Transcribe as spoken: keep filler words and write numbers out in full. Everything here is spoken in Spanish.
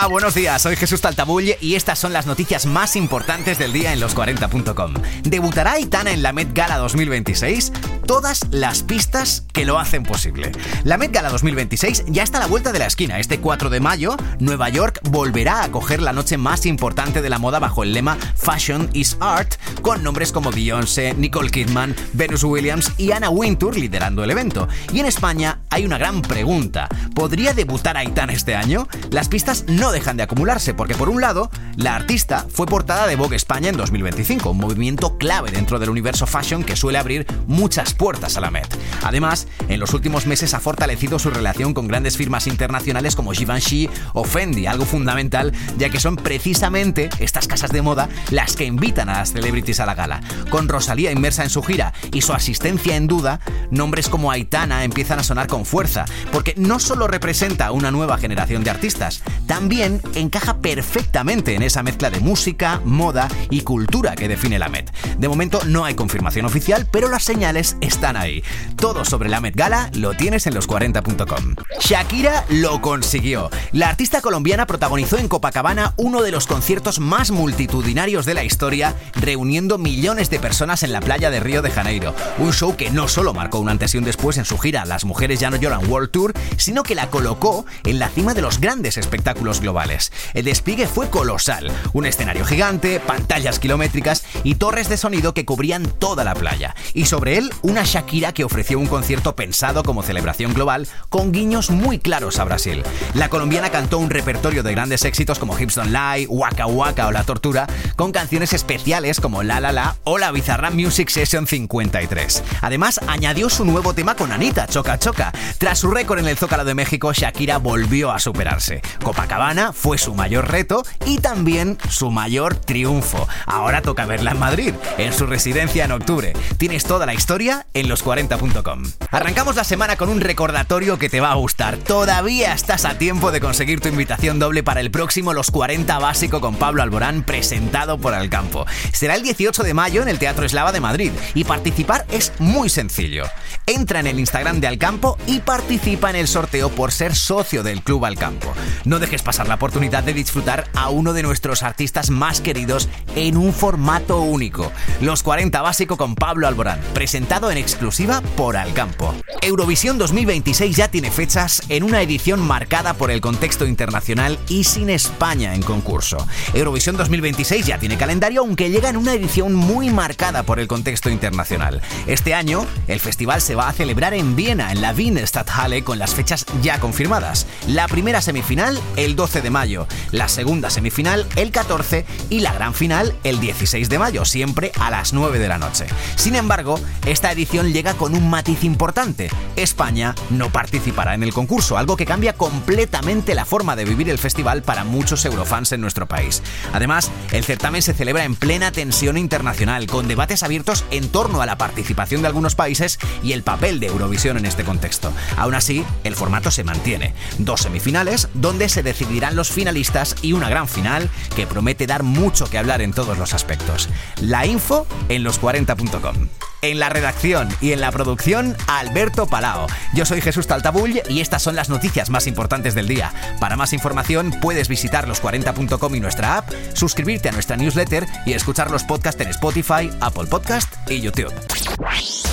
Hola, buenos días, soy Jesús Taltabull y estas son las noticias más importantes del día en los cuarenta punto com. ¿Debutará Aitana en la Met Gala dos mil veintiséis? Todas las pistas que lo hacen posible. La Met Gala dos mil veintiséis ya está a la vuelta de la esquina. Este cuatro de mayo, Nueva York volverá a acoger la noche más importante de la moda bajo el lema Fashion is Art, con nombres como Beyoncé, Nicole Kidman, Venus Williams y Anna Wintour liderando el evento. Y en España hay una gran pregunta. ¿Podría debutar Aitana este año? Las pistas no dejan de acumularse porque, por un lado, la artista fue portada de Vogue España en dos mil veinticinco, un movimiento clave dentro del universo fashion que suele abrir muchas puertas a la Met. Además, en los últimos meses ha fortalecido su relación con grandes firmas internacionales como Givenchy o Fendi, algo fundamental ya que son precisamente estas casas de moda las que invitan a las celebrities a la gala. Con Rosalía inmersa en su gira y su asistencia en duda, nombres como Aitana empiezan a sonar con fuerza, porque no solo representa una nueva generación de artistas, también encaja perfectamente en esa mezcla de música, moda y cultura que define la Met. De momento no hay confirmación oficial, pero las señales están ahí. Todo sobre la Met Gala lo tienes en los cuarenta punto com. Shakira lo consiguió. La artista colombiana protagonizó en Copacabana uno de los conciertos más multitudinarios de la historia, reuniendo millones de personas en la playa de Río de Janeiro. Un show que no solo marcó un antes y un después en su gira Las Mujeres Ya No Lloran World Tour, sino que la colocó en la cima de los grandes espectáculos globales. El despliegue fue colosal, un escenario gigante, pantallas kilométricas y torres de sonido que cubrían toda la playa. Y sobre él, una Shakira que ofreció un concierto pensado como celebración global, con guiños muy claros a Brasil. La colombiana cantó un repertorio de grandes éxitos como Hips Don't Lie, Waka Waka o La Tortura, con canciones especiales como La La La o la Bizarrap Music Session cincuenta y tres. Además, añadió su nuevo tema con Anitta, Choca Choca. Tras su récord en el Zócalo de México, Shakira volvió a superarse. Copacabana fue su mayor reto y también su mayor triunfo. Ahora toca verla en Madrid, en su residencia en octubre. Tienes toda la historia en los cuarenta punto com. Arrancamos la semana con un recordatorio que te va a gustar. Todavía estás a tiempo de conseguir tu invitación doble para el próximo Los cuarenta Básico con Pablo Alborán, presentado por Alcampo. Será el dieciocho de mayo en el Teatro Eslava de Madrid y participar es muy sencillo. Entra en el Instagram de Alcampo y participa en el sorteo por ser socio del Club Alcampo. No dejes pasar la oportunidad de disfrutar a uno de nuestros artistas más queridos en un formato único. Los cuarenta Básico con Pablo Alborán, presentado en exclusiva por Alcampo. Eurovisión dos mil veintiséis ya tiene fechas en una edición marcada por el contexto internacional y sin España en concurso. Eurovisión dos mil veintiséis ya tiene calendario, aunque llega en una edición muy marcada por el contexto internacional. Este año, el festival se va a celebrar en Viena, en la Wien Stadthalle, con las fechas ya confirmadas. La primera semifinal el doce de mayo, la segunda semifinal el catorce y la gran final el dieciséis de mayo, siempre a las nueve de la noche. Sin embargo, esta edición llega con un matiz importante. España no participará en el concurso, algo que cambia completamente la forma de vivir el festival para muchos eurofans en nuestro país. Además, el certamen se celebra en plena tensión internacional, con debates abiertos en torno a la participación de algunos países y el papel de Eurovisión en este contexto. Aún así, el formato se mantiene. Dos semifinales, donde se decidirán los finalistas, y una gran final que promete dar mucho que hablar en todos los aspectos. La info en los cuarenta punto com. En la redacción y en la producción, Alberto Palao. Yo soy Jesús Taltabull y estas son las noticias más importantes del día. Para más información puedes visitar los cuarenta punto com y nuestra app, suscribirte a nuestra newsletter y escuchar los podcasts en Spotify, Apple Podcast y YouTube.